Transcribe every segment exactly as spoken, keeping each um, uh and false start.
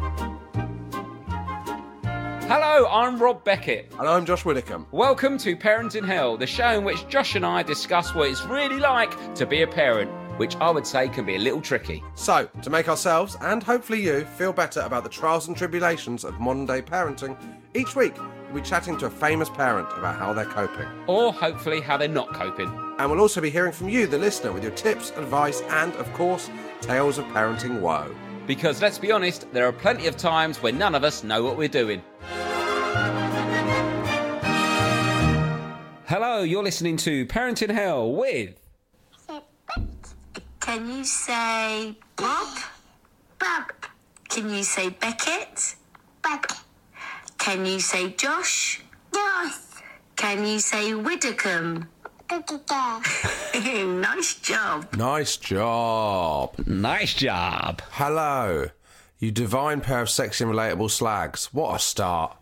Hello, I'm Rob Beckett. And I'm Josh Widdicombe. Welcome to Parent in Hell, the show in which Josh and I discuss what it's really like to be a parent, which I would say can be a little tricky. So, to make ourselves, and hopefully you, feel better about the trials and tribulations of modern-day parenting, each week we'll be chatting to a famous parent about how they're coping. Or hopefully how they're not coping. And we'll also be hearing from you, the listener, with your tips, advice, and, of course, tales of parenting woe. Because, let's be honest, there are plenty of times when none of us know what we're doing. Hello, you're listening to Parent in Hell with... Can you say Bob? Bob. Can you say Beckett? Bob. Can you say Josh? Josh. Can you say Widdicombe? Widdicombe. Nice job. Nice job. Nice job. Hello, you divine pair of sexy and relatable slags. What a start.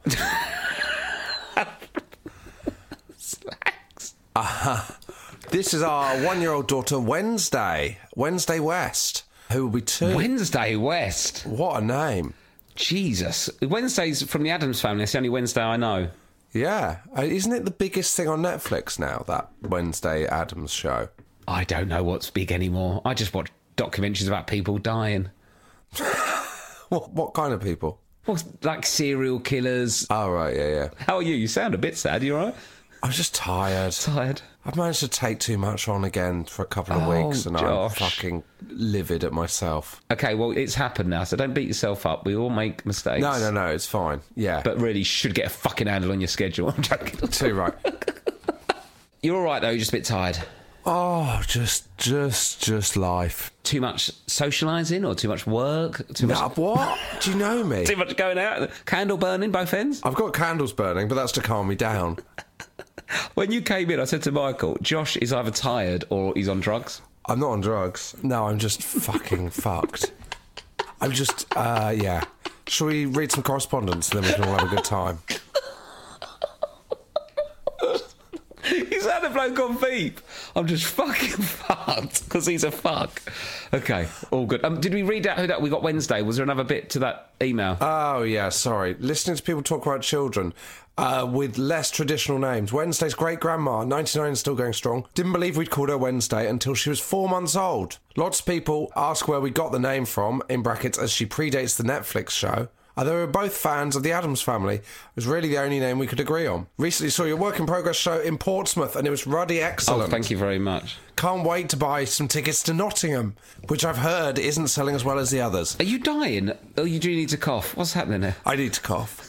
Slags. Uh, this is our one-year-old daughter, Wednesday. Wednesday West, who will be two. Wednesday West. What a name. Jesus. Wednesday's from the Addams Family. It's the only Wednesday I know. Yeah. Uh, isn't it the biggest thing on Netflix now, that Wednesday Addams show? I don't know what's big anymore. I just watch documentaries about people dying. What, what kind of people? Well, like serial killers. Oh, right, yeah, yeah. How are you? You sound a bit sad. You all right? I'm just tired. Tired. I've managed to take too much on again for a couple of Oh, weeks, and Josh. I'm fucking livid at myself. Okay, well, it's happened now, so don't beat yourself up. We all make mistakes. No, no, no, it's fine. Yeah. But really, you should get a fucking handle on your schedule. I'm joking. Too right. You're all right, though. You're just a bit tired. Oh, just, just, just life. Too much socialising or too much work? Too much, Nah, what? Do you know me? too much going out? Candle burning both ends? I've got candles burning, but that's to calm me down. When you came in, I said to Michael, Josh is either tired or he's on drugs. I'm not on drugs. No, I'm just fucking fucked. I'm just, uh, yeah. Shall we read some correspondence and then we can all have a good time? He's had a bloke on Veep. I'm just fucking fucked because he's a fuck. Okay, all good. Um, did we read out who that we got Wednesday? Was there another bit to that email? Oh, yeah, sorry. Listening to people talk about children uh, with less traditional names. Wednesday's great-grandma, ninety-nine, still going strong. Didn't believe we'd called her Wednesday until she was four months old. Lots of people ask where we got the name from, in brackets, as she predates the Netflix show. Although we were both fans of the Addams Family, it was really the only name we could agree on. Recently saw your Work in Progress show in Portsmouth, and it was ruddy excellent. Oh, thank you very much. Can't wait to buy some tickets to Nottingham, which I've heard isn't selling as well as the others. Are you dying? Oh, you do need to cough. What's happening there? I need to cough.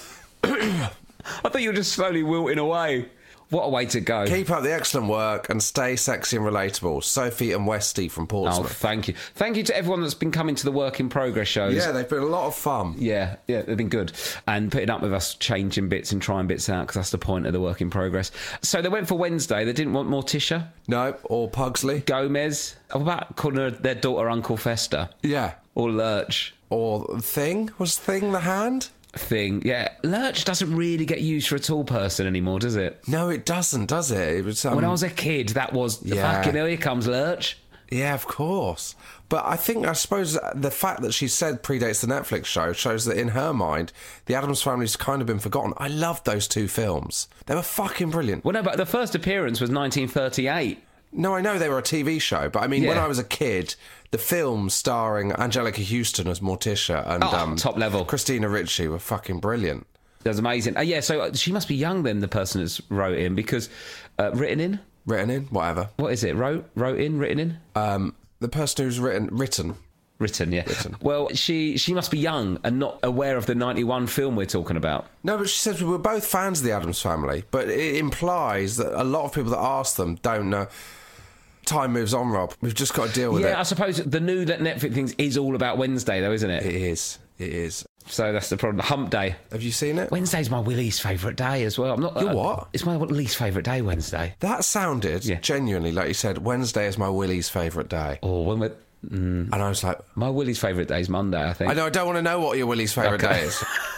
I thought you were just slowly wilting away. What a way to go. Keep up the excellent work and stay sexy and relatable. Sophie and Westy from Oh, Portsmouth. thank you. Thank you to everyone that's been coming to the Work in Progress shows. Yeah, they've been a lot of fun. Yeah, yeah, they've been good. And putting up with us changing bits and trying bits out, because that's the point of the Work in Progress. So they went for Wednesday. They didn't want Morticia, No, or Pugsley. Gomez. What about calling her, their daughter Uncle Fester? Yeah. Or Lurch? Or Thing? Was Thing the hand? Thing. Yeah, Lurch doesn't really get used for a tall person anymore, does it? No, it doesn't, does it? It was um, When I was a kid, that was, Yeah. fucking hell, here comes Lurch. Yeah, of course. But I think, I suppose, the fact that she said predates the Netflix show shows that in her mind, the Addams Family's kind of been forgotten. I loved those two films. They were fucking brilliant. Well, no, but the first appearance was nineteen thirty-eight. No, I know they were a T V show, but I mean, when Yeah. I was a kid, the films starring Angelica Houston as Morticia and Oh, um, top level. Christina Ricci were fucking brilliant. That was amazing. Uh, yeah, so uh, she must be young then, the person that's wrote in, because uh, written in? Written in, whatever. What is it? Wrote? Wrote in? Written in? Um, the person who's written, written. Written, yeah. Written. Well, she she must be young and not aware of the ninety-one film we're talking about. No, but she says we were both fans of the Addams Family, but it implies that a lot of people that ask them don't know. Time moves on, Rob. We've just got to deal with Yeah, it. I suppose the new Netflix thing is all about Wednesday, though, isn't it? It is. It is. So that's the problem. Hump day. Have you seen it? Wednesday's my least favourite day as well. I'm not. Your uh, what? It's my least favourite day, Wednesday. That sounded Yeah. genuinely like you said, Wednesday is my Willie's favourite day. Or when we're. And I was like, My Willie's favourite day is Monday, I think. I know, I don't want to know what your Willie's favourite Okay. day is.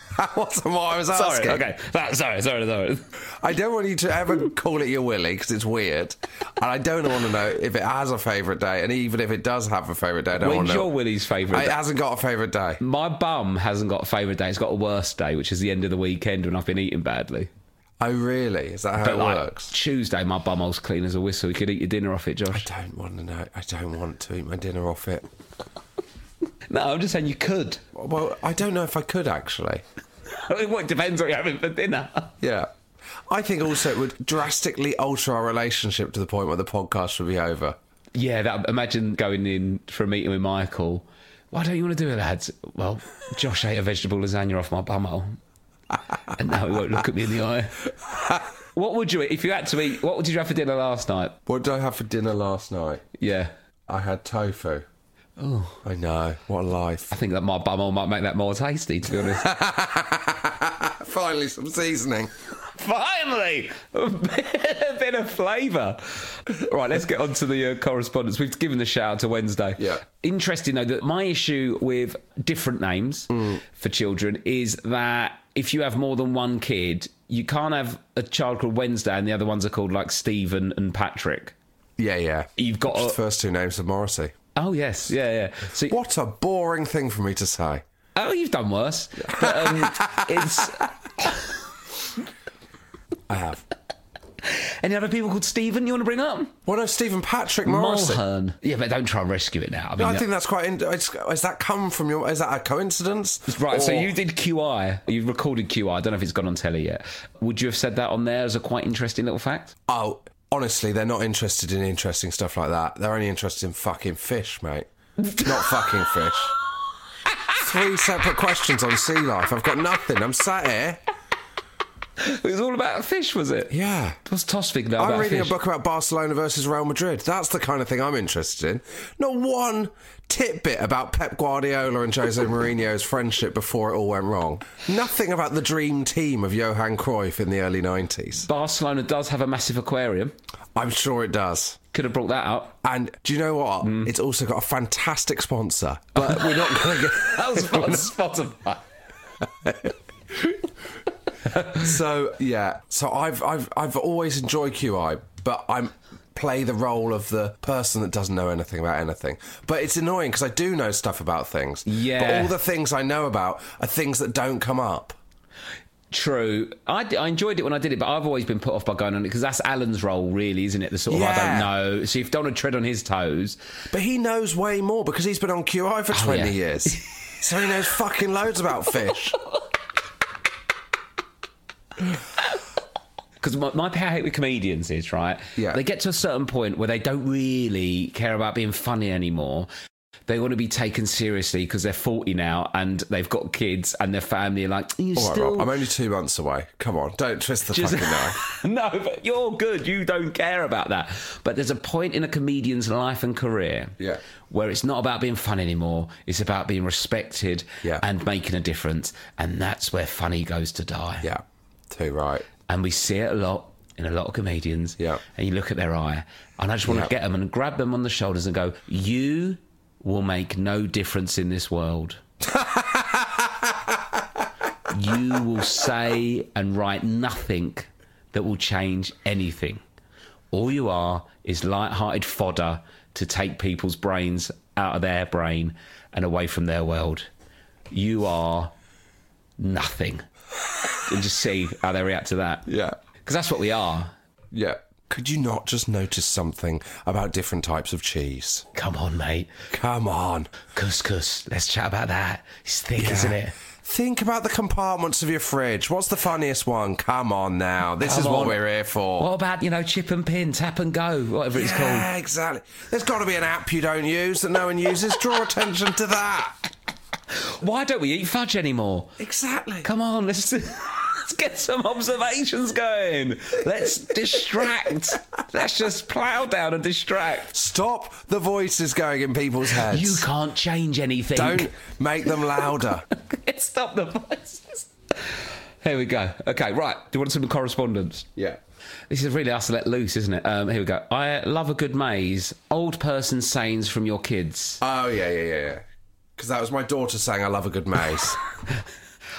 That wasn't what I was Sorry, asking. okay. That, sorry, sorry, sorry. I don't want you to ever call it your willy because it's weird. And I don't want to know if it has a favourite day. And even if it does have a favourite day, I don't want When's to know. your Willie's favourite It day? hasn't got a favourite day. My bum hasn't got a favourite day. It's got a worst day, which is the end of the weekend when I've been eating badly. Oh, really? Is that how But it like works? Tuesday, my bumhole's clean as a whistle. You could eat your dinner off it, Josh. I don't want to know. I don't want to eat my dinner off it. No, I'm just saying you could. Well, I don't know if I could, actually. Well, it depends what you're having for dinner. Yeah. I think also it would drastically alter our relationship to the point where the podcast would be over. Yeah, that, imagine going in for a meeting with Michael. Why don't you want to do it, lads? Well, Josh ate a vegetable lasagna off my bumhole. And now he won't look at me in the eye. What would you eat if you had to eat? What did you have for dinner last night? What did I have for dinner last night? Yeah. I had tofu. Oh. I know. What a life. I think that my bumhole might make that more tasty, to be honest. Finally, some seasoning. Finally! A bit of flavour. Right, let's get on to the uh, correspondence. We've given the shout out to Wednesday. Yeah. Interesting, though, that my issue with different names Mm. for children is that if you have more than one kid, you can't have a child called Wednesday and the other ones are called, like, Stephen and Patrick. Yeah, yeah. You've got Just a... the first two names of Morrissey. Oh, yes, yeah, yeah. So, What a boring thing for me to say. oh, you've done worse. But um, it's... I have. Any other people called Stephen you want to bring up? Well, no, Stephen Patrick Morrissey. Mulhern. Yeah, but don't try and rescue it now. I mean, I think that's quite... In- it's, has that come from your... Is that a coincidence? right, so Or- you did Q I. You recorded Q I. I don't know if it's gone on telly yet. Would you have said that on there as a quite interesting little fact? Oh, honestly, they're not interested in interesting stuff like that. They're only interested in fucking fish, mate. Not fucking fish. Three separate questions on sea life. I've got nothing. I'm sat here. It was all about fish, was it? Yeah. What's Tosvig know I'm about reading fish? a book about Barcelona versus Real Madrid. That's the kind of thing I'm interested in. Not one tidbit about Pep Guardiola and Jose Mourinho's friendship before it all went wrong. Nothing about the dream team of Johan Cruyff in the early nineties. Barcelona does have a massive aquarium. I'm sure it does. Could have brought that up. And do you know what? Mm. It's also got a fantastic sponsor. But we're not going to get... That was on Spotify. So yeah, so I've I've I've always enjoyed Q I, but I'm play the role of the person that doesn't know anything about anything. But it's annoying because I do know stuff about things. Yeah. But all the things I know about are things that don't come up. True. I, I enjoyed it when I did it, but I've always been put off by going on it because that's Alan's role, really, isn't it? The sort of I Yeah. don't know. So if you don't want to tread on his toes, But he knows way more because he's been on Q I for twenty yeah. years. So he knows fucking loads about fish. because my, my pet hate with comedians is, right, Yeah. they get to a certain point where they don't really care about being funny anymore. They want to be taken seriously because they're forty now and they've got kids and their family are like, are you All right, still... Rob, I'm only two months away. Come on, don't twist the Just- fucking knife. No, but you're good. You don't care about that. But there's a point in a comedian's life and career Yeah. where it's not about being fun anymore. It's about being respected Yeah. and making a difference. And that's where funny goes to die. Yeah, too right. And we see it a lot in a lot of comedians. Yeah. And you look at their eye, and I just want Yeah. to get them and grab them on the shoulders and go, you will make no difference in this world. You will say and write nothing that will change anything. All you are is light-hearted fodder to take people's brains out of their brain and away from their world. You are nothing. And just see how they react to that. Yeah. Because that's what we are. Yeah. Could you not just notice something about different types of cheese? Come on, mate. Come on. Couscous. Let's chat about that. It's thick, Yeah. isn't it? Think about the compartments of your fridge. What's the funniest one? Come on now. This Come is what on. we're here for. What about, you know, chip and pin, tap and go, whatever it's called? Yeah, exactly. There's got to be an app you don't use that no one uses. Draw attention to that. Why don't we eat fudge anymore? Exactly. Come on, let's, let's get some observations going. Let's distract. Let's just plough down and distract. Stop the voices going in people's heads. You can't change anything. Don't make them louder. Stop the voices. Here we go. Okay, right. Do you want some correspondence? Yeah. This is really us to let loose, isn't it? Um, here we go. I love a good maze. Old person sayings from your kids. Oh, yeah, yeah, yeah, yeah. Because that was my daughter saying, I love a good maze.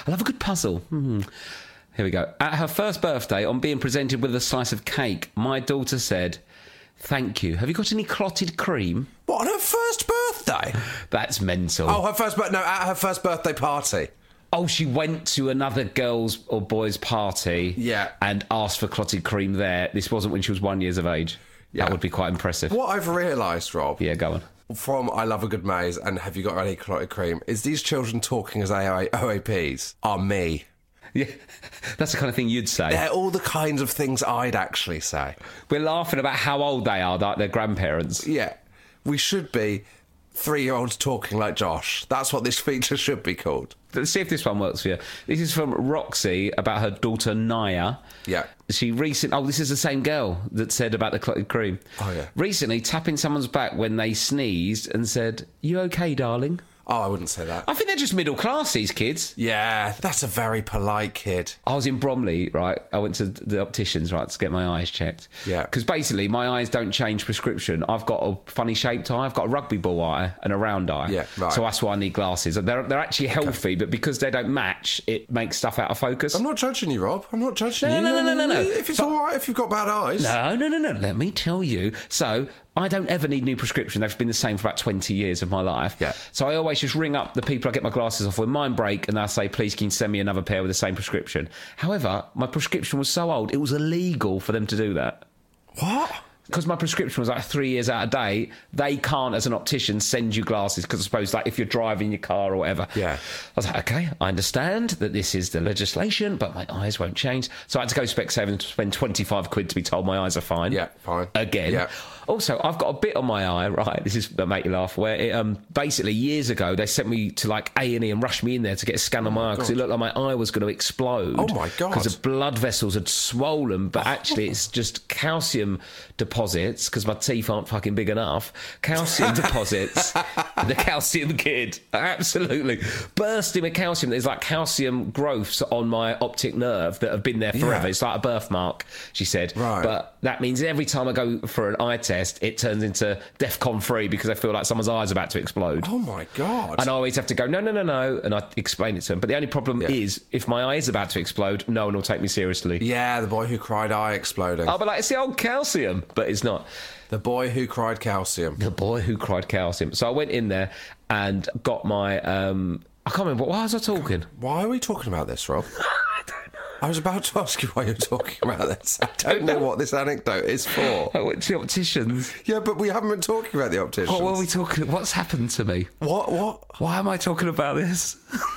I love a good puzzle. Hmm. Here we go. At her first birthday, on being presented with a slice of cake, my daughter said, "Thank you. Have you got any clotted cream?" What, on her first birthday? That's mental. Oh, her first birthday. No, at her first birthday party. Oh, she went to another girls' or boys' party Yeah. and asked for clotted cream there. This wasn't when she was one years of age. Yeah. That would be quite impressive. What I've realised, Rob, Yeah, go on. from I Love a Good Maze and Have You Got Any Clotted Cream, is these children talking as O A Ps are me. Yeah, that's the kind of thing you'd say. They're all the kinds of things I'd actually say. We're laughing about how old they are, like their grandparents. Yeah, we should be three-year-olds talking like Josh. That's what this feature should be called. Let's see if this one works for you. This is from Roxy about her daughter Naya. Yeah. She recently... Oh, this is the same girl that said about the clotted cream. Oh, yeah. Recently tapping someone's back when they sneezed and said, "You okay, darling?" Oh, I wouldn't say that. I think they're just middle class, these kids. Yeah, that's a very polite kid. I was in Bromley, right? I went to the opticians, right, to get my eyes checked. Yeah. Because basically, my eyes don't change prescription. I've got a funny shaped eye. I've got a rugby ball eye and a round eye. Yeah, right. So that's why I need glasses. They're, they're actually healthy, but because they don't match, it makes stuff out of focus. I'm not judging you, Rob. I'm not judging No, you. no, no, no, no, no. If it's all right, if you've got bad eyes. No, no, no, no. Let me tell you. So I don't ever need new prescription. They've been the same for about twenty years of my life. Yeah. So I always just ring up the people I get my glasses off when mine break and they'll say, "Please, can you send me another pair with the same prescription?" However, my prescription was so old, it was illegal for them to do that. What? Because my prescription was like three years out of date, they can't, as an optician, send you glasses because I suppose, like, if you're driving your car or whatever. Yeah. I was like, okay, I understand that this is the legislation, but my eyes won't change. So I had to go Specsavers and spend twenty-five quid to be told my eyes are fine. Yeah, fine. Again. Yeah. Also, I've got a bit on my eye, right? This is going to make you laugh. Where it, um, basically years ago they sent me to like A and E and rushed me in there to get a scan on my eye because it looked like my eye was going to explode. Oh, my God. Because the blood vessels had swollen, but actually it's just calcium deposits because my teeth aren't fucking big enough. Calcium deposits. The calcium kid, absolutely bursting with calcium. There's like calcium growths on my optic nerve that have been there forever. Yeah. It's like a birthmark, she said. Right. But that means every time I go for an eye test, it turns into DEFCON three because I feel like someone's eye's about to explode. Oh, my God. And I always have to go, no, no, no, no. And I explain it to them. But the only problem Yeah. is, if my eye is about to explode, no one will take me seriously. Yeah, the boy who cried eye exploding. I'll be like, it's the old calcium. But it's not. The boy who cried calcium. The boy who cried calcium. So I went in there and got my... Um, I can't remember. Why was I talking? Why are we talking about this, Rob? I don't know. I was about to ask you why you're talking about this. I don't know what this anecdote is for. I went to the opticians. Yeah, but we haven't been talking about the opticians. What were we talking... What's happened to me? What? What? Why am I talking about this?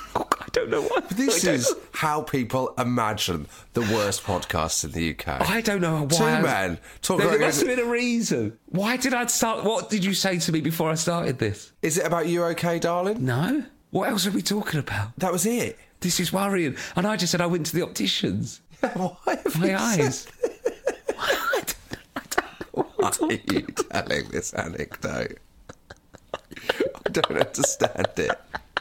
I don't know why. This I don't is know. how people imagine the worst podcasts in the U K. I don't know why. Two I was- men talking There about... must have been a reason. Why did I start? What did you say to me before I started this? Is it about you okay, darling? No. What else are we talking about? That was it. This is worrying. And I just said I went to the opticians. Why have My you eyes. said- I don't know. I don't know. Why are you telling this anecdote? I don't understand it.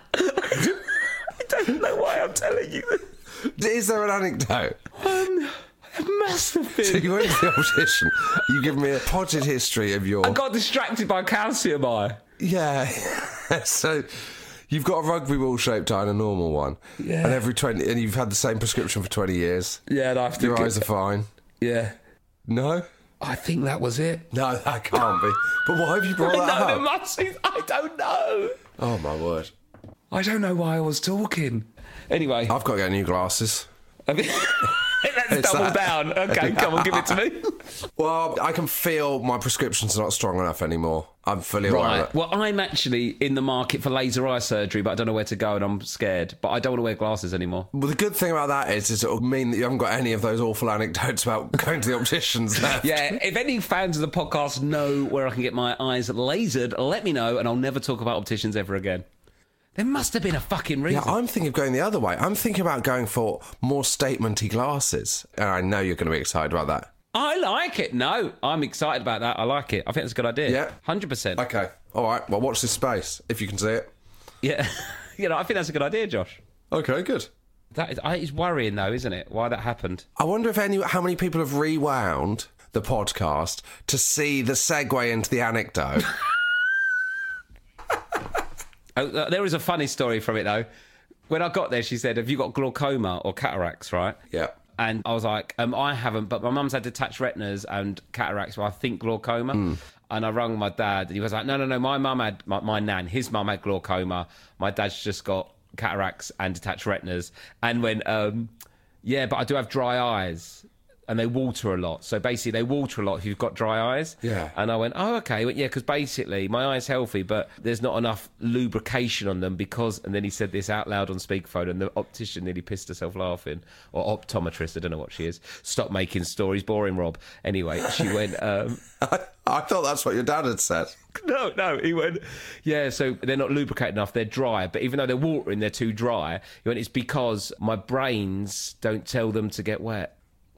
I don't know why I'm telling you this. Is there an anecdote? Um, it must have been. So you went to the optician. You give me a potted history of your... I got distracted by calcium eye. Yeah. So you've got a rugby ball shaped eye and a normal one. Yeah. And every twenty, and you've had the same prescription for twenty years. Yeah, and I have to Your get- eyes are fine. Yeah. No? I think that was it. No, that can't be. But why have you brought No, that there up? must be. I don't know. Oh, my word. I don't know why I was talking. Anyway. I've got to get new glasses. I mean, let's It's double that. down. Okay, come on, give it to me. Well, I can feel my prescription's not strong enough anymore. I'm fully aware of Right. it. Well, I'm actually in the market for laser eye surgery, but I don't know where to go and I'm scared. But I don't want to wear glasses anymore. Well, the good thing about that is, is it'll mean that you haven't got any of those awful anecdotes about going to the opticians left. Yeah, if any fans of the podcast know where I can get my eyes lasered, let me know and I'll never talk about opticians ever again. There must have been a fucking reason. Yeah, I'm thinking of going the other way. I'm thinking about going for more statementy glasses. And I know you're going to be excited about that. I like it. No, I'm excited about that. I like it. I think it's a good idea. Yeah. one hundred percent. Okay. All right. Well, watch this space, if you can see it. Yeah. You know, I think that's a good idea, Josh. Okay, good. That is, I- it's worrying, though, isn't it? Why that happened. I wonder if any, how many people have rewound the podcast to see the segue into the anecdote. Oh, uh, there is a funny story from it, though. When I got there, she said, have you got glaucoma or cataracts, right? Yeah. And I was like, um, I haven't, but my mum's had detached retinas and cataracts, so I think glaucoma. Mm. And I rang my dad, and he was like, no, no, no, my mum had, my, my nan, his mum had glaucoma. My dad's just got cataracts and detached retinas. And went, um, yeah, but I do have dry eyes. And they water a lot. So basically, they water a lot if you've got dry eyes. Yeah. And I went, oh, okay. He went, yeah, because basically, my eye's healthy, but there's not enough lubrication on them because... And then he said this out loud on speakerphone, and the optician nearly pissed herself laughing. Or optometrist, I don't know what she is. Stop making stories boring, Rob. Anyway, she went... Um, I, I thought that's what your dad had said. No, no, he went, yeah, so they're not lubricated enough, they're dry, but even though they're watering, they're too dry. He went, it's because my brains don't tell them to get wet.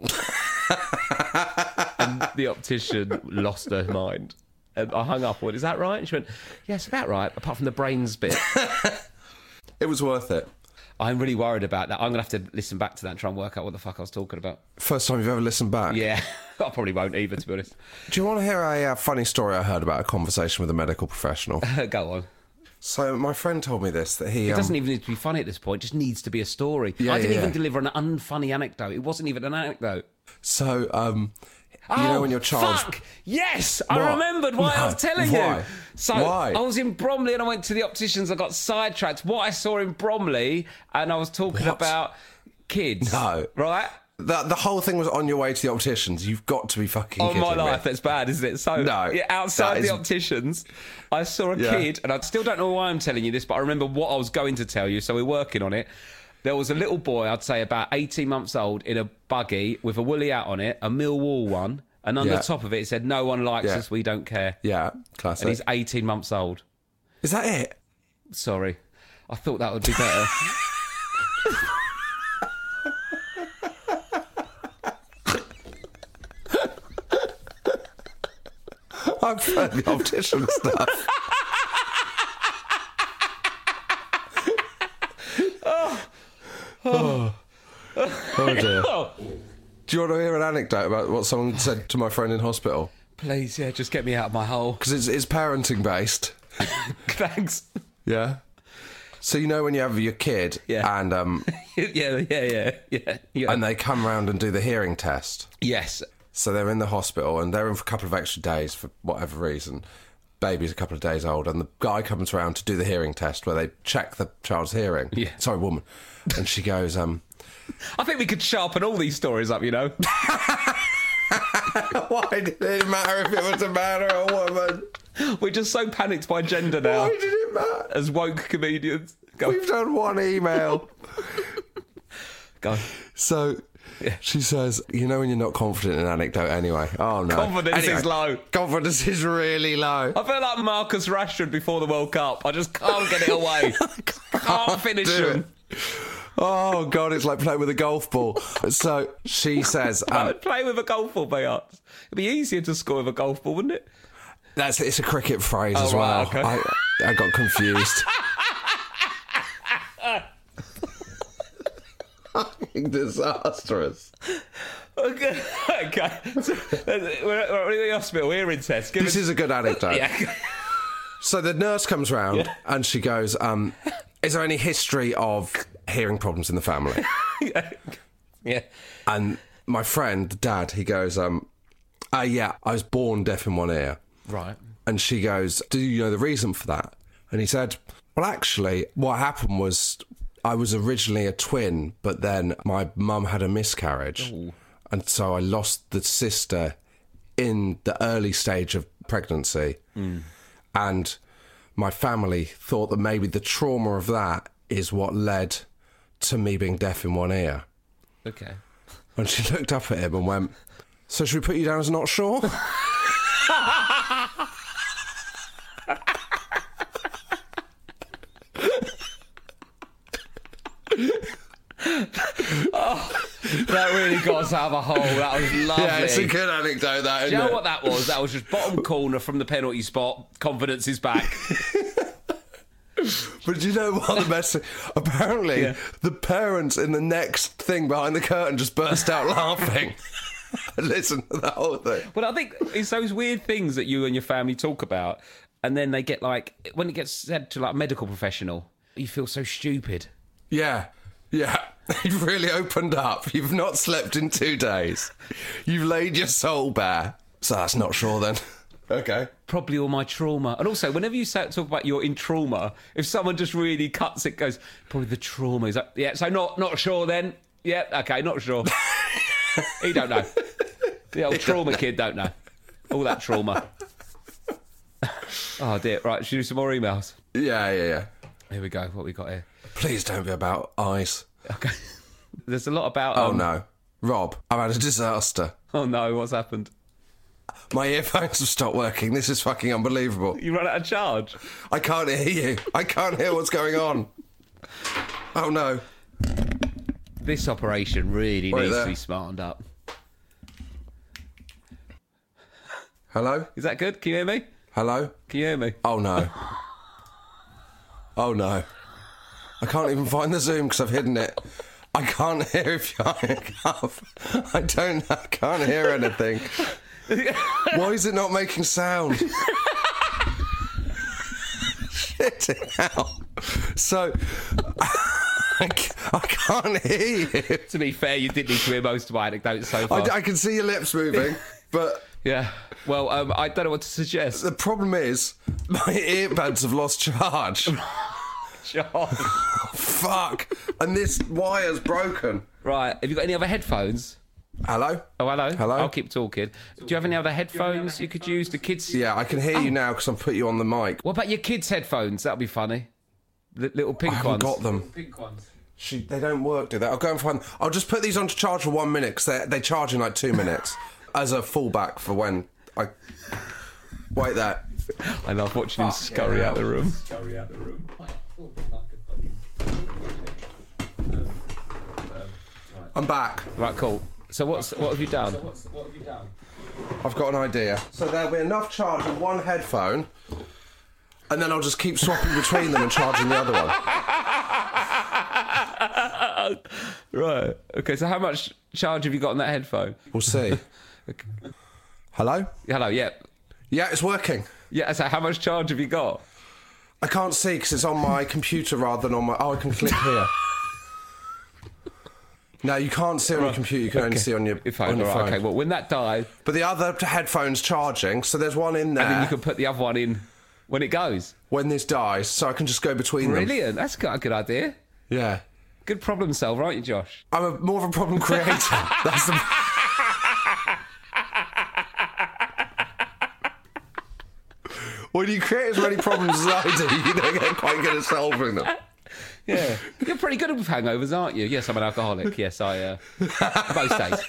And the optician lost her mind. And I hung up. I went, is that right? And she went, yeah, it's about right, apart from the brains bit. It was worth it. I'm really worried about that. I'm going to have to listen back to that and try and work out what the fuck I was talking about. First time you've ever listened back? Yeah, I probably won't either, to be honest. Do you want to hear a uh, funny story I heard about a conversation with a medical professional? Go on. So my friend told me this, that he... It um, doesn't even need to be funny at this point. It just needs to be a story. Yeah, I didn't yeah, even yeah. deliver an unfunny anecdote. It wasn't even an anecdote. So, um... Oh, you know when your child's... fuck! Yes! What? I remembered why No. I was telling Why? you. So Why? I was in Bromley and I went to the opticians. I got sidetracked. What I saw in Bromley, and I was talking What? about kids. No. Right? The, the whole thing was on your way to the opticians. You've got to be fucking On kidding my life, me. that's bad, isn't it? So No, yeah, outside that the is- opticians, I saw a Yeah. kid, and I still don't know why I'm telling you this, but I remember what I was going to tell you, so we're working on it. There was a little boy, I'd say about eighteen months old, in a buggy with a woolly hat on it, a Millwall one, and on Yeah. the top of it, it said, no one likes Yeah. us, we don't care. Yeah, classic. And he's eighteen months old. Is that it? Sorry. I thought that would be better. I've heard the optician stuff. oh. Oh dear. Oh, Do you want to hear an anecdote about what someone said to my friend in hospital? please, yeah, just get me out of my hole. Because it's, it's parenting based. Thanks. Yeah. So you know when you have your kid Yeah. and um yeah, yeah, yeah, yeah, yeah. and they come round and do the hearing test. Yes. So they're in the hospital and they're in for a couple of extra days for whatever reason. Baby's a couple of days old and the guy comes round to do the hearing test where they check the child's hearing. Yeah. Sorry, woman. And she goes, um I think we could sharpen all these stories up, you know. why did it matter if it was a man or a woman? We're just so panicked by gender now. Why did it matter? As woke comedians. Go. We've done one email. Go. So she says, you know when you're not confident in an anecdote anyway? Oh, no. Confidence Anyway, is low. Confidence is really low. I feel like Marcus Rashford before the World Cup. I just can't get it away. can't finish do him. Oh, God, it's like playing with a golf ball. So she says... I Um, would play with a golf ball, mate. It'd be easier to score with a golf ball, wouldn't it? that's It's a cricket phrase Oh, as well. right, okay. I, I got confused. Fucking disastrous. Okay. okay. So, we're, we're in the hospital, hearing test. Give This us- is a good anecdote. Yeah. So the nurse comes round Yeah. and she goes, um, is there any history of hearing problems in the family? yeah. And my friend, the dad, he goes, um, uh, yeah, I was born deaf in one ear. Right. And she goes, do you know the reason for that? And he said, well, actually, what happened was I was originally a twin, but then my mum had a miscarriage. Ooh. And so I lost the sister in the early stage of pregnancy. Mm. And my family thought that maybe the trauma of that is what led to me being deaf in one ear. Okay. And she looked up at him and went, so should we put you down as not sure? That really got us out of a hole. That was lovely. Yeah, it's a good anecdote, that, Do isn't you know it? what that was? That was just bottom corner from the penalty spot. Confidence is back. But do you know what the best thing? Apparently, Yeah. the parents in the next thing behind the curtain just burst out laughing. Listen to the whole thing. Well, I think it's those weird things that you and your family talk about, and then they get like, when it gets said to like a medical professional, you feel so stupid. Yeah, yeah. You've really opened up. You've not slept in two days. You've laid your soul bare. So that's not sure then. Okay. Probably all my trauma. And also, whenever you say, talk about you're in trauma, if someone just really cuts it, goes, probably the trauma. Is like, yeah, so not not sure then. Yeah, okay, not sure. He don't know. The old trauma kid don't know. All that trauma. Oh, dear. Right, should we do some more emails? Yeah, yeah, yeah. Here we go. What we got here? Please don't be about eyes. Okay. There's a lot about... Oh, Um, no. Rob, I've had a disaster. oh, no, what's happened? My earphones have stopped working. This is fucking unbelievable. You run out of charge. I can't hear you. I can't hear what's going on. Oh, no. This operation really Wait needs there. to be smartened up. Hello? Is that good? Can you hear me? Hello? Can you hear me? Oh, no. Oh, no. I can't even find the Zoom because I've hidden it. I can't hear if you're up. I don't. I can't hear anything. Why is it not making sound? Shit hell. So I, I can't hear you. To be fair, you did need to hear most of my anecdotes so far. I, I can see your lips moving, but Yeah. Well, um, I don't know what to suggest. the problem is my earbuds have lost charge. John. Fuck! And this wire's broken. Right. Have you got any other headphones? Hello? Oh, hello. Hello? I'll keep talking. Do you have any other headphones you could use? The kids. Yeah, I can hear you now because I've put you on the mic. What about your kids' headphones? That'll be funny. The little pink I haven't ones. got them. Pink ones. She, they don't work, do they? I'll go and find. I'll just put these on to charge for one minute because they they charge in like two minutes as a fallback for when I wait there. I love watching him scurry yeah. out the room. Scurry out the room. I'm back. Right, cool. So what's what have you done? What's, what have you done? I've got an idea. So there'll be enough charge on one headphone, and then I'll just keep swapping between them and charging the other one. Right. Okay. So how much charge have you got on that headphone? We'll see. Hello? Hello. Yeah. Yeah, it's working. Yeah. So how much charge have you got? I can't see because it's on my computer rather than on my. Oh, I can click here. No, you can't see on your computer. You can only see on your, Your phone. on your All right, phone. okay. Well, when that dies, But the other headphone's charging, so there's one in there. and then you can put the other one in when it goes. When this dies, so I can just go between them. Brilliant. That's got a good idea. Yeah. Good problem solver, aren't you, Josh? I'm a, more of a problem creator. That's the... When you create as many problems as I do, you don't get quite good at solving them. Yeah. You're pretty good with hangovers, aren't you? Yes, I'm an alcoholic. Yes, I... Uh, most days.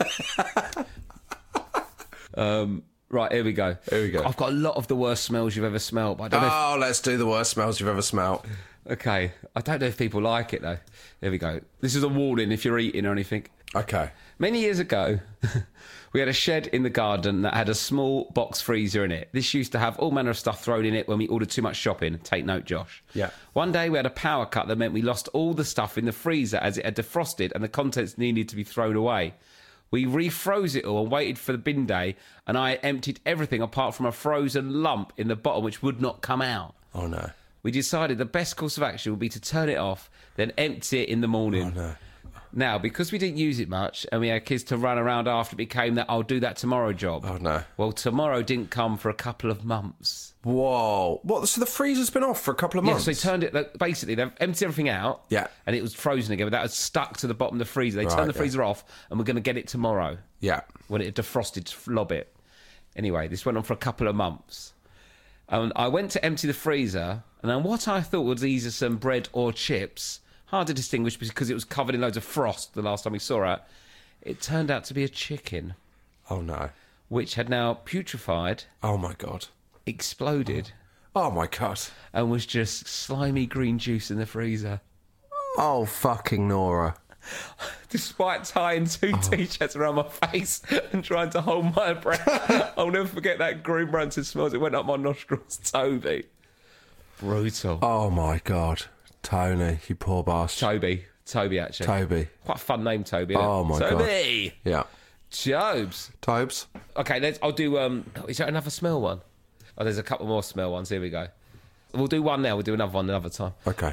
Um, right, here we go. Here we go. I've got a lot of the worst smells you've ever smelled, but I don't know if... Oh, let's do the worst smells you've ever smelt. Okay. I don't know if people like it, though. Here we go. This is a warning if you're eating or anything. Okay. Many years ago, we had a shed in the garden that had a small box freezer in it. This used to have all manner of stuff thrown in it when we ordered too much shopping. Take note, Josh. Yeah. One day we had a power cut that meant we lost all the stuff in the freezer as it had defrosted and the contents needed to be thrown away. We refroze it all and waited for the bin day, and I emptied everything apart from a frozen lump in the bottom which would not come out. Oh, no. We decided the best course of action would be to turn it off, then empty it in the morning. Oh, no. Now, because we didn't use it much and we had kids to run around after, it became that I'll do that tomorrow job. Oh, no. Well, tomorrow didn't come for a couple of months. Whoa. What? So the freezer's been off for a couple of Yeah, months? so they turned it, like, basically, they've emptied everything out. Yeah. And it was frozen again, but that was stuck to the bottom of the freezer. They Right, turned the yeah. freezer off and we're going to get it tomorrow Yeah. when it had defrosted to lob it. Anyway, this went on for a couple of months. And I went to empty the freezer, and then what I thought was either some bread or chips, hard to distinguish because it was covered in loads of frost the last time we saw it, it turned out to be a chicken, Oh, no. which had now putrefied, Oh, my God. exploded, Oh, my God. and was just slimy green juice in the freezer. Oh, fucking Nora. Despite tying two T-shirts around my face and trying to hold my breath, I'll never forget that green rancid smell as it went up my nostrils. Toby. Brutal. Oh, my God. Tony, you poor bastard. Toby. Toby, actually. Toby. Quite a fun name, Toby. Isn't Oh, it? my Toby. Yeah. Jobs. Tobes? Okay, let's. I'll do. Um, is there another smell one? Oh, there's a couple more smell ones. Here we go. We'll do one now. We'll do another one another time. Okay.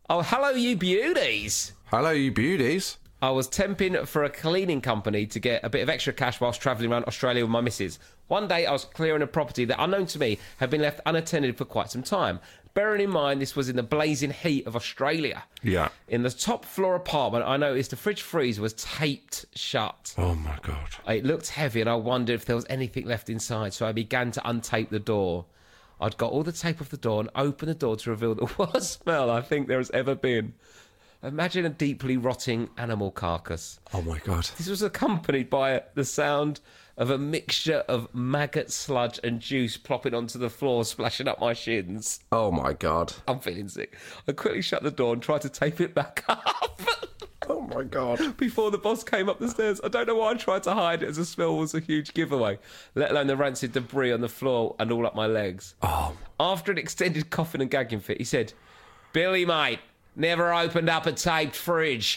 Oh, hello, you beauties. Hello, you beauties. I was temping for a cleaning company to get a bit of extra cash whilst travelling around Australia with my missus. One day I was clearing a property that, unknown to me, had been left unattended for quite some time. Bearing in mind this was in the blazing heat of Australia. Yeah. In the top floor apartment, I noticed the fridge freezer was taped shut. Oh, my God. It looked heavy and I wondered if there was anything left inside, so I began to untape the door. I'd got all the tape off the door and opened the door to reveal the worst smell I think there has ever been. Imagine a deeply rotting animal carcass. Oh, my God. This was accompanied by the sound of a mixture of maggot sludge and juice plopping onto the floor, splashing up my shins. Oh, my God. I'm feeling sick. I quickly shut the door and tried to tape it back up. Oh, my God. Before the boss came up the stairs. I don't know why I tried to hide it, as the smell was a huge giveaway, let alone the rancid debris on the floor and all up my legs. Oh. After an extended coughing and gagging fit, he said, "Billy, mate, never opened up a taped fridge."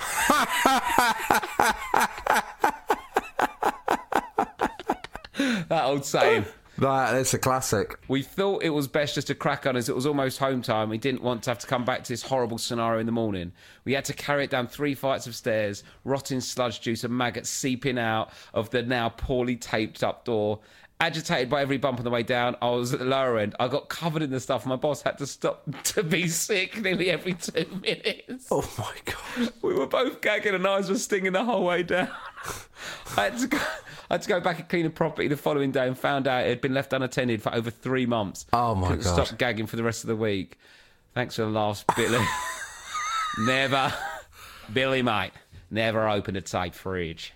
That old saying. That is a classic. We thought it was best just to crack on, as it was almost home time. We didn't want to have to come back to this horrible scenario in the morning. We had to carry it down three flights of stairs, rotting sludge juice and maggots seeping out of the now poorly taped up door. Agitated by every bump on the way down, I was at the lower end. I got covered in the stuff. My boss had to stop to be sick nearly every two minutes. Oh, my God. We were both gagging and eyes were stinging the whole way down. I had to go, I had to go back and clean the property the following day and found out it had been left unattended for over three months. Oh, my Couldn't God. stop gagging for the rest of the week. Thanks for the laughs, Billy. Never, Billy, mate, never opened a tape fridge.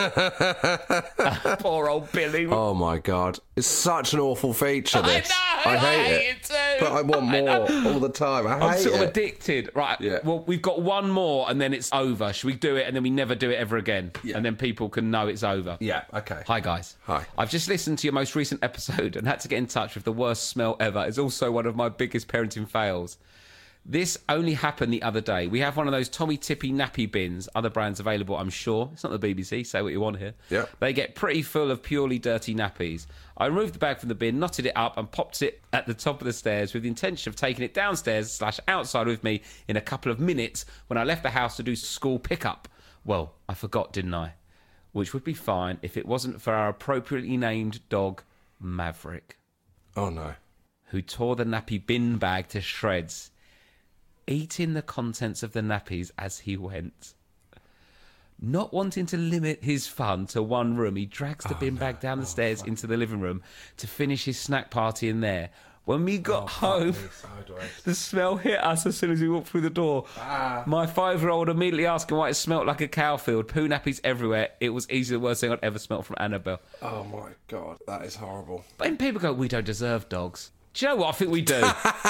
Poor old Billy. Oh, my God. It's such an awful feature, this. I know, I hate, I hate it. it too. But I want I more know. all the time. I I'm hate sort of it. addicted. Right, Yeah. well, we've got one more and then it's over. Should we do it and then we never do it ever again? Yeah. And then people can know it's over. Yeah, okay. Hi, guys. Hi. I've just listened to your most recent episode and had to get in touch with the worst smell ever. It's also one of my biggest parenting fails. This only happened the other day. We have one of those Tommy Tippy nappy bins, other brands available, I'm sure. It's not the B B C, say what you want here. Yeah. They get pretty full of purely dirty nappies. I removed the bag from the bin, knotted it up and popped it at the top of the stairs with the intention of taking it downstairs slash outside with me in a couple of minutes when I left the house to do school pickup. Well, I forgot, didn't I? Which would be fine if it wasn't for our appropriately named dog, Maverick, Oh, no. who tore the nappy bin bag to shreds, eating the contents of the nappies as he went. Not wanting to limit his fun to one room, he drags the bin bag down the stairs into the living room to finish his snack party in there. When we got home, the smell hit us as soon as we walked through the door. Ah. My five-year-old immediately asking why it smelled like a cow field. Poo nappies everywhere. It was easily the worst thing I'd ever smelt from Annabelle. Oh, my God. That is horrible. But then people go, we don't deserve dogs. Do you know what? I think we do.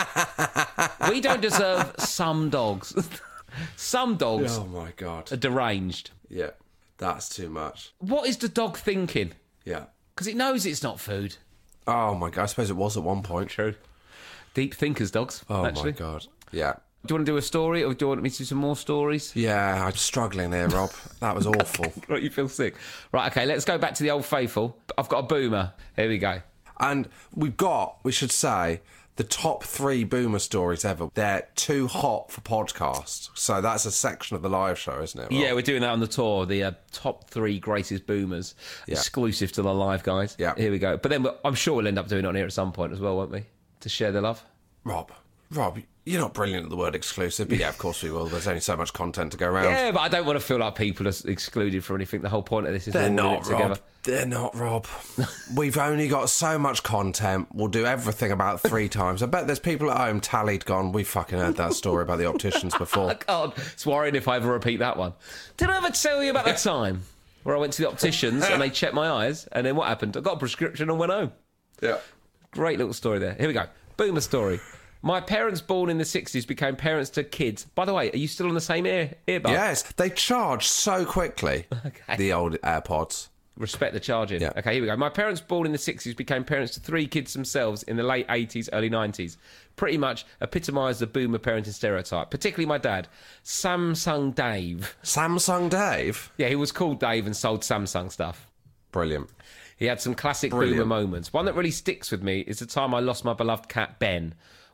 We don't deserve some dogs. Some dogs Oh, my God. are deranged. Yeah. That's too much. What is the dog thinking? Yeah. Because it knows it's not food. Oh, my God. I suppose it was at one point. True. Deep thinkers, dogs, Oh, actually. my God. Yeah. Do you want to do a story or do you want me to do some more stories? Yeah, I'm struggling there, Rob. That was awful. Right, you feel sick. Right, okay, let's go back to the old faithful. I've got a boomer. Here we go. And we've got, we should say, the top three boomer stories ever. They're too hot for podcasts. So that's a section of the live show, isn't it, Rob? Yeah, we're doing that on the tour. The uh, top three greatest boomers, Yeah. exclusive to the live guys. Yeah. Here we go. But then we're- I'm sure we'll end up doing it on here at some point as well, won't we? To share the love. Rob, Rob, you're not brilliant at the word exclusive, but yeah, of course we will. There's only so much content to go around. Yeah, but I don't want to feel like people are excluded from anything. The whole point of this is They're we're all in not, it together. Rob. They're not, Rob. We've only got so much content. We'll do everything about three times. I bet there's people at home tallied gone, we fucking heard that story about the opticians before. God, it's worrying if I ever repeat that one. Did I ever tell you about the time where I went to the opticians and they checked my eyes and then what happened? I got a prescription and went home. Yeah. Great little story there. Here we go. Boomer story. My parents, born in the sixties, became parents to kids. By the way, are you still on the same ear earbud? Yes, they charge so quickly. Okay. The old AirPods. Respect the charging. Yeah. Okay, here we go. My parents, born in the sixties, became parents to three kids themselves in the late eighties, early nineties. Pretty much epitomised the boomer parenting stereotype, particularly my dad, Samsung Dave. Samsung Dave? Yeah, he was called Dave and sold Samsung stuff. Brilliant. He had some classic Brilliant. boomer moments. One that really sticks with me is the time I lost my beloved cat, Ben.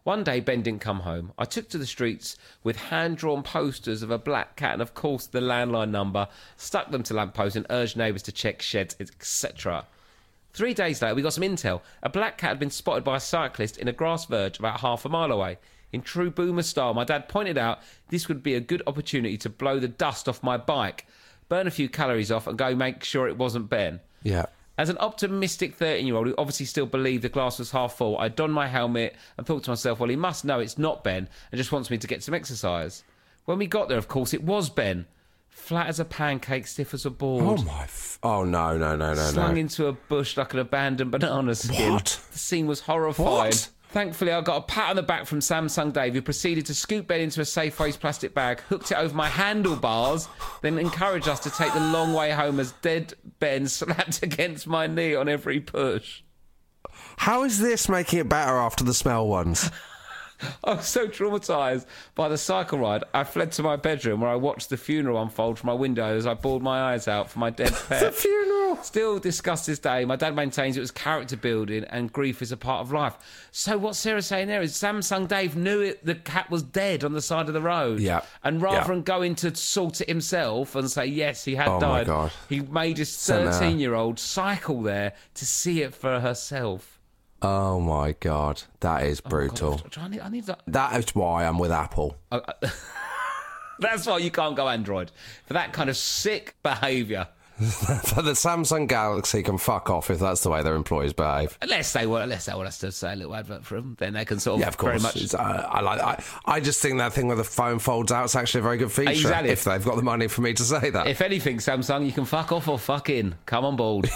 One day, Ben didn't come home. I took to the streets with hand-drawn posters of a black cat and, of course, the landline number, stuck them to lampposts and urged neighbours to check sheds, et cetera. Three days later, we got some intel. A black cat had been spotted by a cyclist in a grass verge about half a mile away. In true boomer style, my dad pointed out this would be a good opportunity to blow the dust off my bike, burn a few calories off and go make sure it wasn't Ben. Yeah. As an optimistic thirteen-year-old who obviously still believed the glass was half full, I donned my helmet and thought to myself, well, he must know it's not Ben and just wants me to get some exercise. When we got there, of course, it was Ben. Flat as a pancake, stiff as a board. Oh, my... F- oh, no, no, no, no, Slung no. into a bush like an abandoned banana skin. What? The scene was horrifying. What? Thankfully, I got a pat on the back from Samsung Dave, who proceeded to scoop Ben into a Safeways plastic bag, hooked it over my handlebars, then encouraged us to take the long way home as dead Ben slapped against my knee on every push. How is this making it better after the smell ones? I was so traumatised by the cycle ride, I fled to my bedroom where I watched the funeral unfold from my window as I bawled my eyes out for my dead pet. The funeral? Still discussed this day. My dad maintains it was character building and grief is a part of life. So what Sarah's saying there is Samsung Dave knew it, the cat was dead on the side of the road. Yeah. And rather yeah. than going to sort it himself and say, yes, he had oh died, my God. he made his thirteen-year-old cycle there to see it for herself. Oh my God, that is brutal. Oh God, I need, I need that. That is why I'm with Apple. Uh, that's why you can't go Android. For that kind of sick behaviour. For the Samsung Galaxy can fuck off if that's the way their employees behave. Unless they want, unless they want us to say a little advert for them, then they can sort of, yeah, of course. very much. It's, uh, I like. I, I just think that thing where the phone folds out is actually a very good feature. Exactly. If they've got the money for me to say that. If anything, Samsung, you can fuck off or fuck in. Come on board.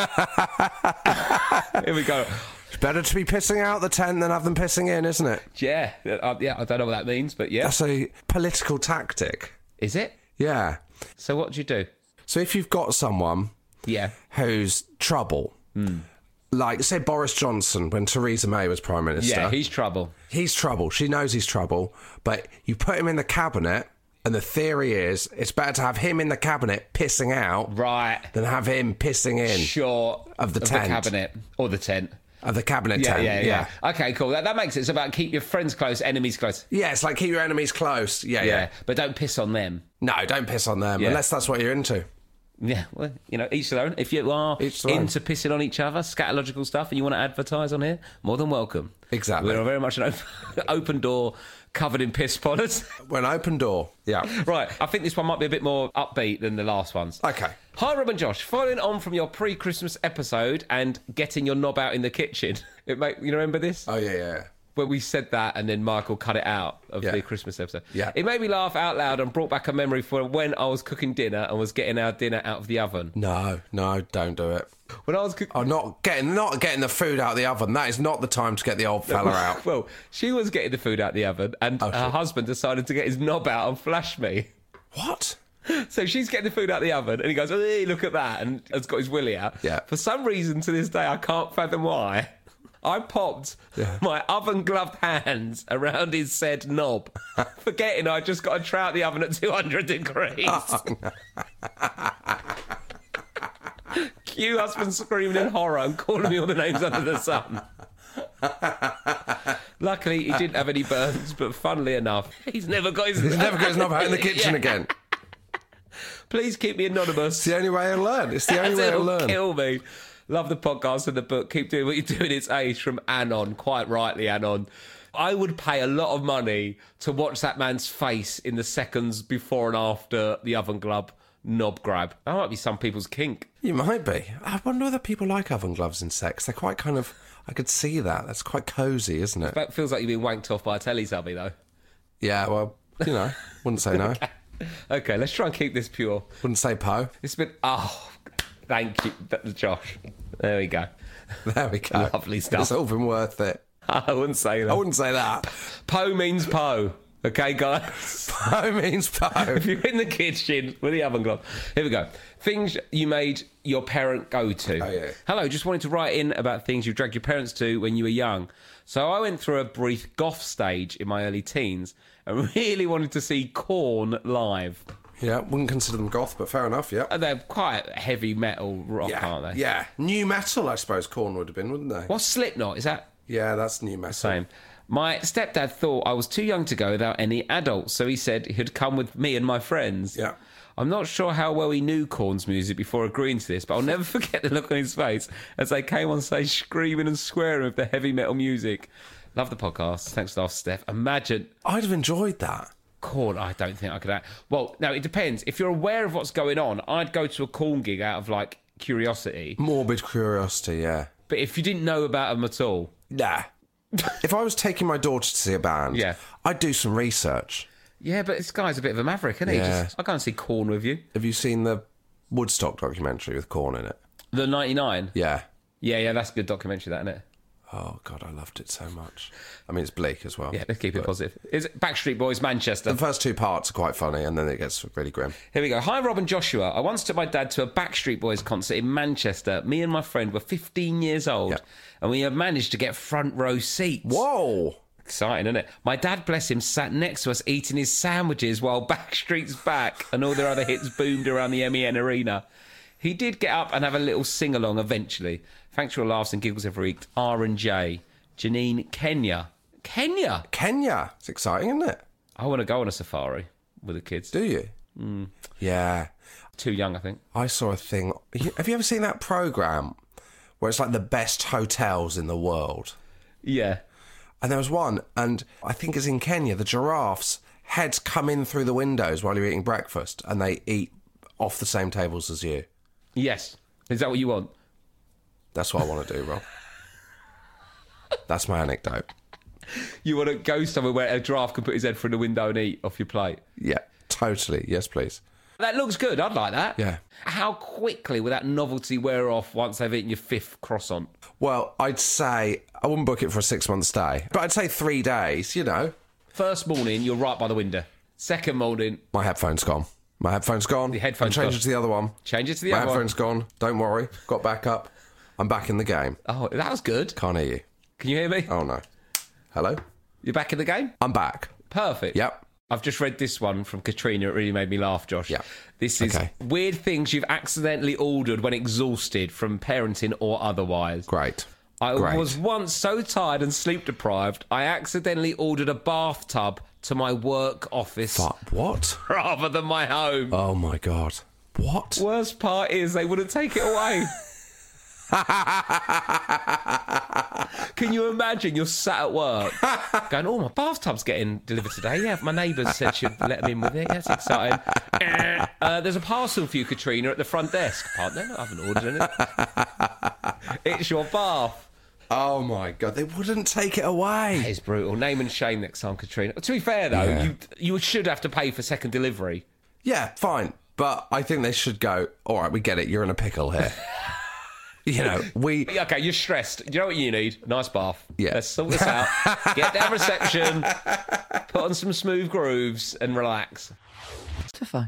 Here we go. It's better to be pissing out the tent than have them pissing in, isn't it? Yeah, uh, yeah. I don't know what that means, but yeah. That's a political tactic. Is it? Yeah. So what do you do? So if you've got someone, yeah, who's trouble, mm. like say Boris Johnson when Theresa May was Prime Minister. Yeah, he's trouble. He's trouble. She knows he's trouble, but you put him in the cabinet. And the theory is, it's better to have him in the cabinet pissing out, right, than have him pissing in. Sure, of the of tent, the cabinet or the tent. Of the cabinet yeah, tent, yeah, yeah, yeah. Okay, cool. That, that makes it. It's about keep your friends close, enemies close. Yeah, it's like keep your enemies close. Yeah, yeah. yeah. But don't piss on them. No, don't piss on them, yeah. unless that's what you're into. Yeah, well, you know, each their own. If you are into own. pissing on each other, scatological stuff, and you want to advertise on here, more than welcome. Exactly. We're very much an open, open door covered in piss podders. We're an open door. Yeah. Right, I think this one might be a bit more upbeat than the last ones. Okay. Hi, Rob and Josh. Following on from your pre-Christmas episode and getting your knob out in the kitchen. It make, you remember this? Oh, yeah, yeah. When we said that and then Michael cut it out of yeah. the Christmas episode. Yeah. It made me laugh out loud and brought back a memory for when I was cooking dinner and was getting our dinner out of the oven. No, no, don't do it. When I was cooking... Oh, not getting, not getting the food out of the oven. That is not the time to get the old fella out. Well, she was getting the food out of the oven and oh, her sure. husband decided to get his knob out and flash me. What? So she's getting the food out of the oven and he goes, hey, look at that, and has got his willy out. Yeah. For some reason, to this day, I can't fathom why, I popped yeah. my oven-gloved hands around his said knob, forgetting I just got a tray out of the oven at two hundred degrees. Oh, no. Cue husband screaming in horror and calling me all the names under the sun. Luckily, he didn't have any burns, but funnily enough, he's never got his... He's never got his knob out in the kitchen yeah. again. Please keep me anonymous. It's the only way to learn. It's the only way to learn. Kill me. Love the podcast and the book. Keep doing what you're doing. It's age from Anon. Quite rightly, Anon. I would pay a lot of money to watch that man's face in the seconds before and after the oven glove knob grab. That might be some people's kink. You might be. I wonder whether people like oven gloves in sex. They're quite kind of... I could see that. That's quite cosy, isn't it? That feels like you've been wanked off by a Teletubby, though. Yeah, well, you know, wouldn't say no. okay. okay, let's try and keep this pure. Wouldn't say Poe. It's been... Oh, thank you, Josh. There we go. There we go. Lovely stuff. It's all been worth it. I wouldn't say that. I wouldn't say that. Poe means Poe. Okay, guys? Poe means Poe. If you're in the kitchen with the oven glove. Here we go. Things you made your parent go to. Oh, yeah. Hello, just wanted to write in about things you dragged your parents to when you were young. So I went through a brief goth stage in my early teens and really wanted to see Korn live. Yeah, wouldn't consider them goth, but fair enough, yeah. They're quite heavy metal rock, yeah, aren't they? Yeah. New metal, I suppose Korn would have been, wouldn't they? What's Slipknot? Is that... Yeah, that's new metal. Same. My stepdad thought I was too young to go without any adults, so he said he'd come with me and my friends. Yeah. I'm not sure how well he knew Korn's music before agreeing to this, but I'll never forget the look on his face as they came on stage screaming and swearing with the heavy metal music. Love the podcast. Thanks for that, Steph. Imagine... I'd have enjoyed that. Korn, I don't think I could... Act. Well, now, it depends. If you're aware of what's going on, I'd go to a Korn gig out of, like, curiosity. Morbid curiosity, yeah. But if you didn't know about them at all... Nah. If I was taking my daughter to see a band, Yeah. I'd do some research. Yeah, but this guy's a bit of a maverick, isn't he? Yeah. Just, I'll go and see Korn with you. Have you seen the Woodstock documentary with Korn in it? The ninety-nine? Yeah. Yeah, yeah, that's a good documentary, that, isn't it? Oh, God, I loved it so much. I mean, it's bleak as well. Yeah, let's keep it but positive. Is it Backstreet Boys, Manchester? The first two parts are quite funny, and then it gets really grim. Here we go. Hi, Rob and Joshua. I once took my dad to a Backstreet Boys concert in Manchester. Me and my friend were fifteen years old, Yeah. and we had managed to get front row seats. Whoa! Exciting, isn't it? My dad, bless him, sat next to us eating his sandwiches while Backstreet's Back and all their other hits boomed around the M E N Arena. He did get up and have a little sing-along eventually. Thanks for your laughs and giggles every week. R and J. Janine, Kenya. Kenya? Kenya. It's exciting, isn't it? I want to go on a safari with the kids. Do you? Mm. Yeah. Too young, I think. I saw a thing. Have you ever seen that programme where it's like the best hotels in the world? Yeah. And there was one, and I think it's in Kenya, the giraffes' heads come in through the windows while you're eating breakfast, and they eat off the same tables as you. Yes. Is that what you want? That's what I want to do, Rob. That's my anecdote. You want to go somewhere where a giraffe can put his head through the window and eat off your plate? Yeah, totally. Yes, please. That looks good. I'd like that. Yeah. How quickly will that novelty wear off once they've eaten your fifth croissant? Well, I'd say I wouldn't book it for a six-month stay, but I'd say three days, you know. First morning, you're right by the window. Second morning, My headphone's gone. My headphone's gone. The headphone's I changed gone. it to the other one. change it to the My other one. headphone's gone. Don't worry. Got back up. I'm back in the game. Oh, that was good. Can't hear you. Can you hear me? Oh, no. Hello? You're back in the game? I'm back. Perfect. Yep. I've just read this one from Katrina. It really made me laugh, Josh. Yeah. This is Okay. weird things you've accidentally ordered when exhausted from parenting or otherwise. Great. I Great. was once so tired and sleep deprived, I accidentally ordered a bathtub to my work office But what? rather than my home. Oh, my God. What? Worst part is they wouldn't take it away. Can you imagine? You're sat at work going, oh, my bathtub's getting delivered today. Yeah, my neighbours said she'd let them in with it. That's exciting. uh, there's a parcel for you, Katrina, at the front desk. Pardon? I haven't ordered anything. It's your bath. Oh, my God. They wouldn't take it away. It's brutal. Name and shame next time, Katrina. To be fair, though, Yeah. you you should have to pay for second delivery. Yeah, fine. But I think they should go, all right, we get it. You're in a pickle here. You know, we... Okay, you're stressed. Do you know what you need? Nice bath. Yeah. Let's sort this out. Get down reception, put on some smooth grooves and relax. Spotify.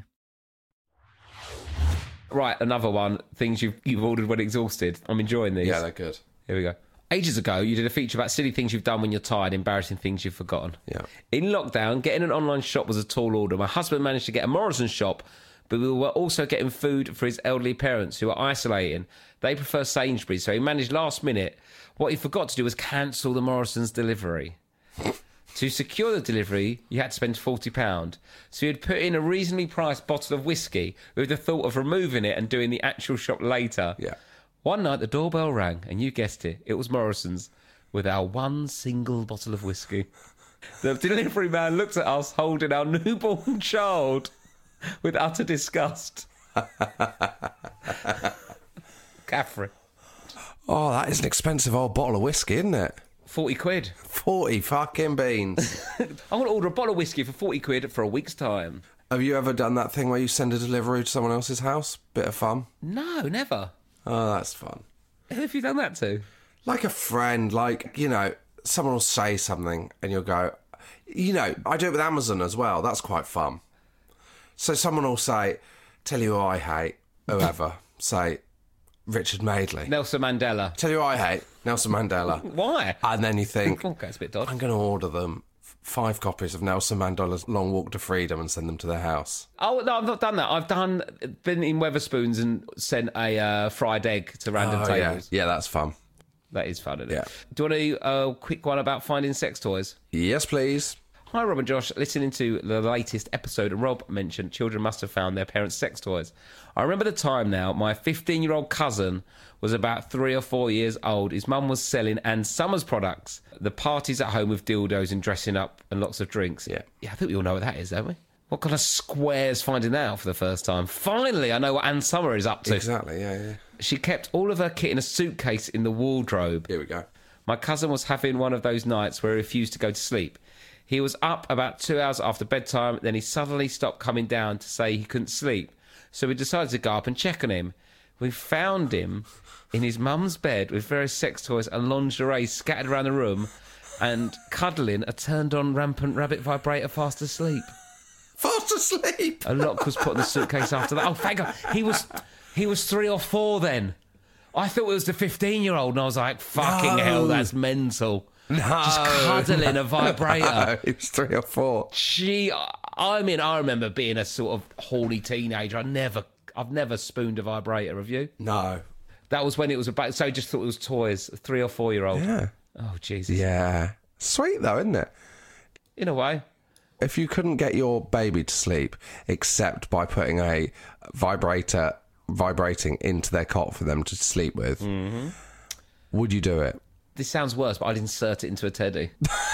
Right, another one. Things you've, you've ordered when exhausted. I'm enjoying these. Yeah, they're good. Here we go. Ages ago, you did a feature about silly things you've done when you're tired, embarrassing things you've forgotten. Yeah. In lockdown, getting an online shop was a tall order. My husband managed to get a Morrison's shop, but we were also getting food for his elderly parents who were isolating. They prefer Sainsbury's, so he managed last minute. What he forgot to do was cancel the Morrison's delivery. To secure the delivery, you had to spend forty pounds. So he had put in a reasonably priced bottle of whiskey with the thought of removing it and doing the actual shop later. Yeah. One night the doorbell rang, and you guessed it, it was Morrison's, with our one single bottle of whiskey. The delivery man looked at us holding our newborn child with utter disgust. Catherine. Oh, that is an expensive old bottle of whiskey, isn't it? forty quid. forty fucking beans. I want to order a bottle of whiskey for forty quid for a week's time. Have you ever done that thing where you send a delivery to someone else's house? Bit of fun. No, never. Oh, that's fun. Who have you done that to? Like a friend, like, you know, someone will say something and you'll go, you know, I do it with Amazon as well. That's quite fun. So someone will say, tell you who I hate, whoever, say, Richard Madeley. Nelson Mandela. Tell you who I hate, Nelson Mandela. Why? And then you think, Okay, it's a bit dodgy. I'm going to order them f- five copies of Nelson Mandela's Long Walk to Freedom and send them to their house. Oh, no, I've not done that. I've done been in Weatherspoons and sent a uh, fried egg to random Oh, yeah. tables. Yeah, that's fun. That is fun, isn't it? Yeah. Do you want to a uh, quick one about finding sex toys? Yes, please. Hi, Rob and Josh. Listening to the latest episode, Rob mentioned children must have found their parents' sex toys. I remember the time now. My fifteen-year-old cousin was about three or four years old. His mum was selling Ann Summers products. The parties at home with dildos and dressing up and lots of drinks. Yeah. Yeah, I think we all know what that is, don't we? What kind of squares finding that out for the first time? Finally, I know what Ann Summer is up to. Exactly, yeah, yeah. She kept all of her kit in a suitcase in the wardrobe. Here we go. My cousin was having one of those nights where he refused to go to sleep. He was up about two hours after bedtime, then he suddenly stopped coming down to say he couldn't sleep. So we decided to go up and check on him. We found him in his mum's bed with various sex toys and lingerie scattered around the room and cuddling a turned-on rampant rabbit vibrator fast asleep. Fast asleep! A lock was put in the suitcase after that. Oh, thank God. He was, he was three or four then. I thought it was the fifteen-year-old, and I was like, fucking No. hell, that's mental. No. Just cuddling a vibrator. No, it was three or four. She, I mean, I remember being a sort of horny teenager. I never, I've never spooned a vibrator. Have you? No. That was when it was about. So I just thought it was toys. A three or four year old. Yeah. Oh Jesus. Yeah. Sweet though, isn't it? In a way. If you couldn't get your baby to sleep except by putting a vibrator vibrating into their cot for them to sleep with, mm-hmm. would you do it? This sounds worse, but I'd insert it into a teddy.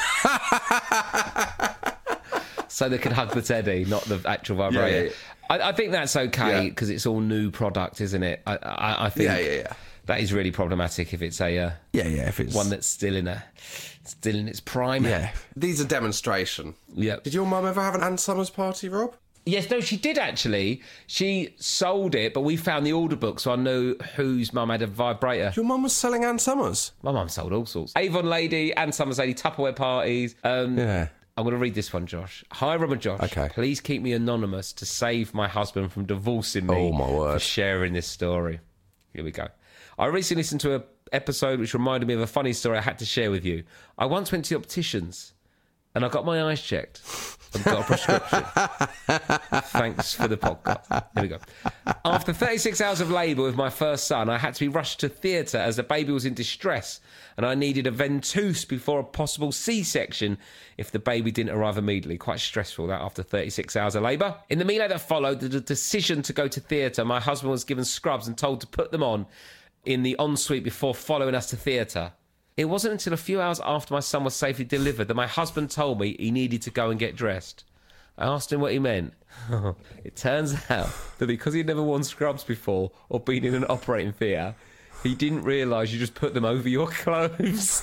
So they could hug the teddy, not the actual vibrator. Yeah, yeah, I, I think that's okay Yeah. because it's all new product, isn't it? I, I, I think Yeah, yeah, yeah. that is really problematic if it's a uh, Yeah, yeah. If it's one that's still in a still in its prime. yeah, these are demonstration. Yeah. Did your mum ever have an Ann Summers party, Rob? Yes, no, she did actually. She sold it, but we found the order book, so I knew whose mum had a vibrator. Your mum was selling Ann Summers. My mum sold all sorts. Avon Lady, Ann Summers Lady, Tupperware parties. Um, Yeah. I'm going to read this one, Josh. Hi, Rob and Josh. Okay. Please keep me anonymous to save my husband from divorcing me Oh, my word. for sharing this story. Here we go. I recently listened to an episode which reminded me of a funny story I had to share with you. I once went to the opticians and I got my eyes checked and got a prescription. Thanks for the podcast. Here we go. After thirty-six hours of labour with my first son, I had to be rushed to theatre as the baby was in distress and I needed a ventouse before a possible C-section if the baby didn't arrive immediately. Quite stressful, that, after thirty-six hours of labour. In the melee that followed, the decision to go to theatre, my husband was given scrubs and told to put them on in the ensuite before following us to theatre. It wasn't until a few hours after my son was safely delivered that my husband told me he needed to go and get dressed. I asked him what he meant. It turns out that because he'd never worn scrubs before or been in an operating theatre, he didn't realise you just put them over your clothes.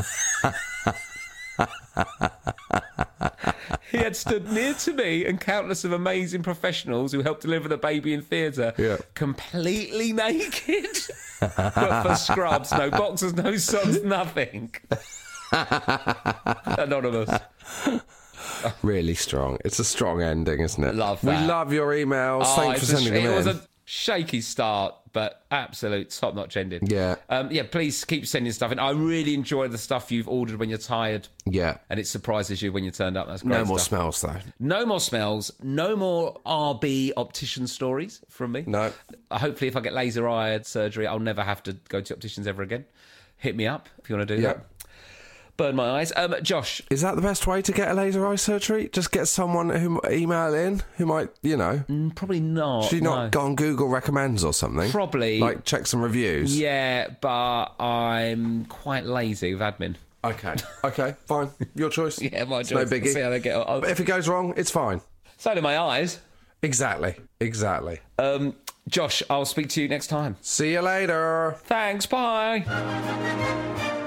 He had stood near to me and countless of amazing professionals who helped deliver the baby in theatre, Yeah. completely naked. But for scrubs, no boxers, no socks, nothing. Anonymous. Really strong. It's a strong ending, isn't it? Love We that. love your emails. Oh, Thanks for it's a- sending it them was in. a shaky start, but absolute top-notch ending. Yeah. Um, yeah, please keep sending stuff in. I really enjoy the stuff you've ordered when you're tired, Yeah. and it surprises you when you turned up. That's great No more stuff. smells, though. No more smells. No more R B optician stories from me. No. Hopefully, if I get laser eye surgery, I'll never have to go to opticians ever again. Hit me up if you want to do Yeah. that. Burn my eyes. Um, Josh, Is that the best way to get a laser eye surgery? Just get someone who email in who might, you know, mm, probably not. should you not no. go on Google recommends or something? Probably. Like check some reviews. Yeah, but I'm quite lazy with admin. Okay. Okay. Fine. Your choice. Yeah, my It's choice. no biggie. See how they get on. But if it goes wrong, it's fine. So do my eyes. Exactly. Exactly. Um, Josh, I'll speak to you next time. See you later. Thanks. Bye.